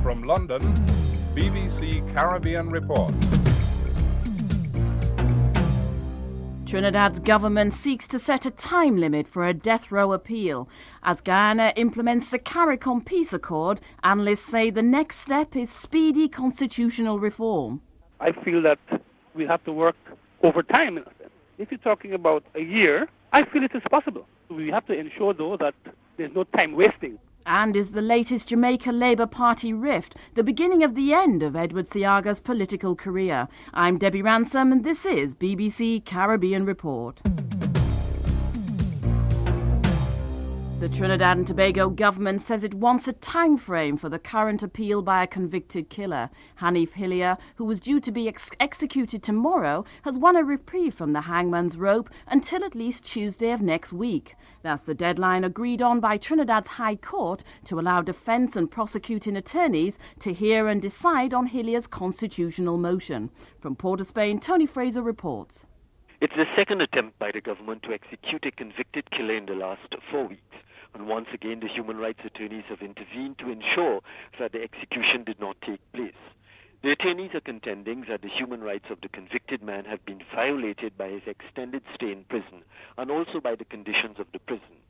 From London, BBC Caribbean Report. Trinidad's government seeks to set a time limit for a death row appeal. As Guyana implements the CARICOM peace accord, analysts say the next step is speedy constitutional reform. I feel that we have to work over time. If you're talking about a year, I feel it is possible. We have to ensure, though, that there's no time wasting. And is the latest Jamaica Labour Party rift the beginning of the end of Edward Seaga's political career? I'm Debbie Ransom and this is BBC Caribbean Report. The Trinidad and Tobago government says it wants a time frame for the current appeal by a convicted killer. Hanif Hillier, who was due to be executed tomorrow, has won a reprieve from the hangman's rope until at least Tuesday of next week. That's the deadline agreed on by Trinidad's High Court to allow defence and prosecuting attorneys to hear and decide on Hillier's constitutional motion. From Port of Spain, Tony Fraser reports. It's the second attempt by the government to execute a convicted killer in the last 4 weeks. And once again, the human rights attorneys have intervened to ensure that the execution did not take place. The attorneys are contending that the human rights of the convicted man have been violated by his extended stay in prison and also by the conditions of the prison.